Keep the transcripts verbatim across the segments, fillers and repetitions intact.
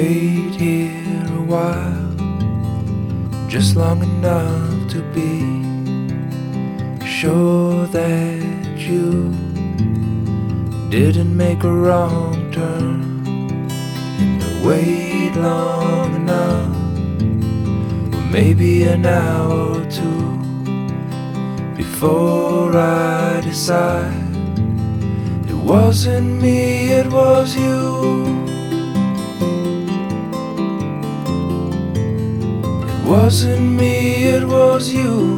wait here a while, just long enough to be sure that you didn't make a wrong turn, and to wait long enough, or maybe an hour or two, before I decide it wasn't me, it was you. It wasn't me, it was you.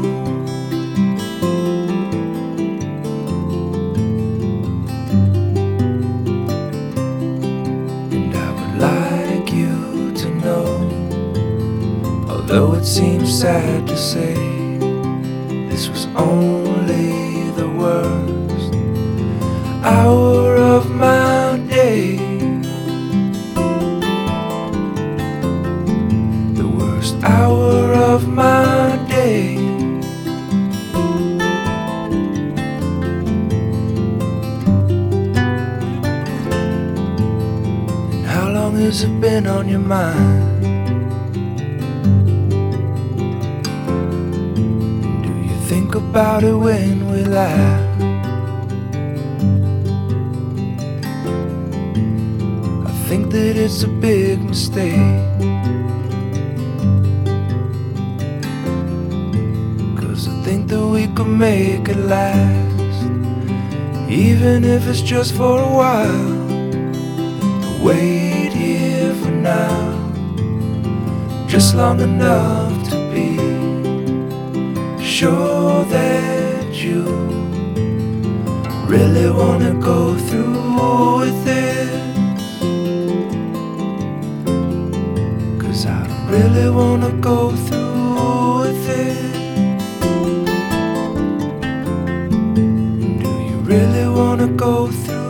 And I would like you to know, although it seems sad to say, this was only the worst hour of my day. The worst hour of my day. And how long has it been on your mind? Think about it when we laugh. I think that it's a big mistake, 'cause I think that we could make it last, even if it's just for a while. Wait here for now, just long enough to be sure that you really wanna go through with this, 'cause I don't really wanna go through with it. Do you really wanna go through